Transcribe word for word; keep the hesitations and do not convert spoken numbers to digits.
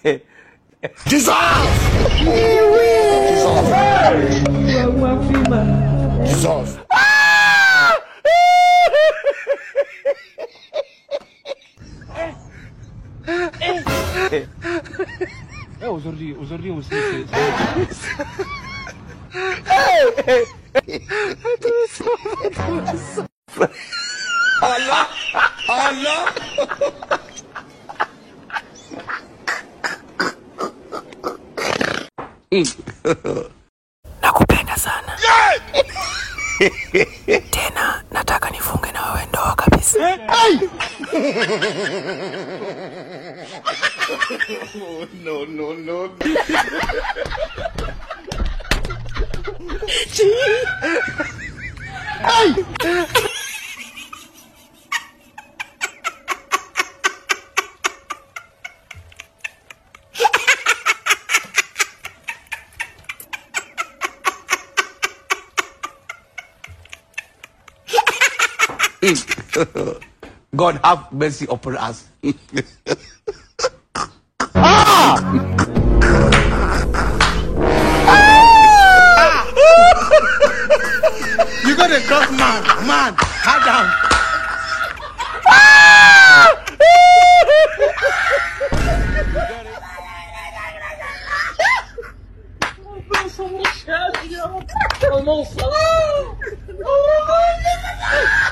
Jesus! Jesus! Jesus! Eh, aujourd'hui, aujourd'hui aussi, c'est... Allah! Allah! Nakupenda sana. Tena nataka nifunge na wewe ndoa kabisa. No, no, no. God have mercy upon us. Ah! You got a tough man, man. Calm down. Oh, non, ça...